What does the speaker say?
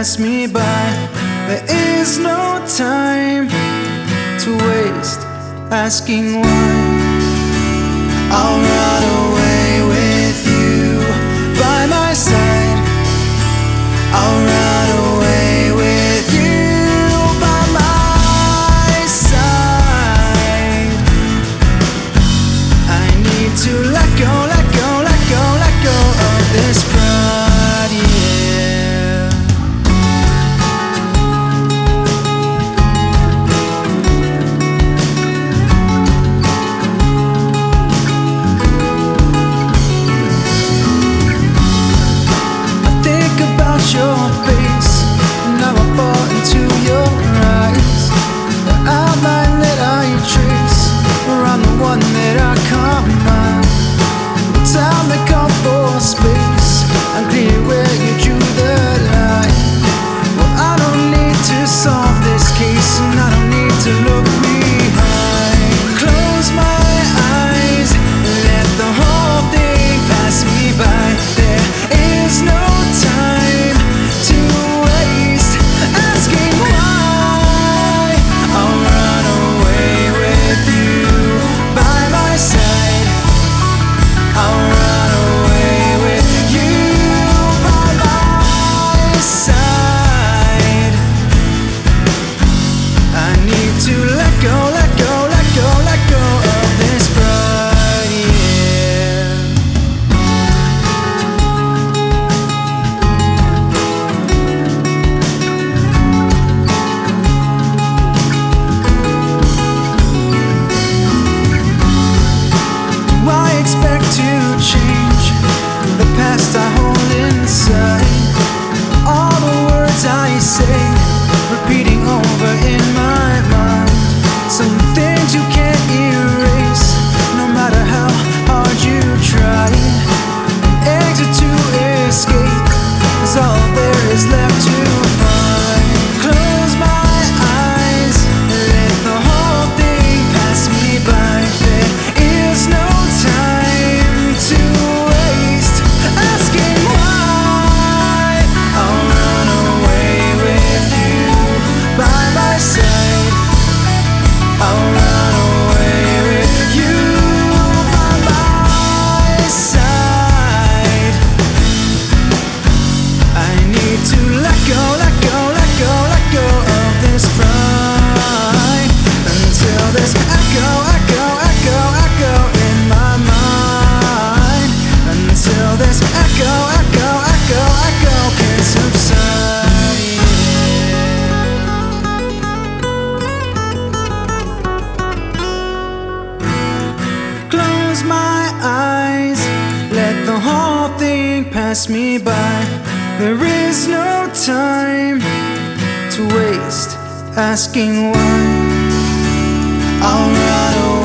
pass me by. There is no time to waste asking why. I'll run away with you by my side. I'll run away with you by my side. I need to let go, let go, let go, let go of this pride, yeah. I think about your face, now I fall into your eyes. The outline that I trace around the one that I come by. Time to call for space, unclear where you drew the line. Well, I don't need to solve this case, and I don't need to look behind. Close my eyes, let the whole thing pass me by. There is no time to waste asking why. I'll run away with you by my side. I'll run away with you by my side. I need to let go, let go, let go, let go of this pride, yeah. Do I expect to change the past I hold inside? All the words I say, repeating over in my mind. Some things you can't erase, no matter how hard you try. An exit to escape is all there is left to find. Close my eyes, let the whole thing pass me by. There is no time to waste asking why. I'll run away with you by my side. I'll run away with you by my side. I need to let go, let go, let go, let go of this pride, until there's echo, echo, echo, echo in my mind. Until this echo, echo, echo, echo can subside, yeah. Close my eyes, let the whole thing pass me by. There is no time to waste asking why. I'll run away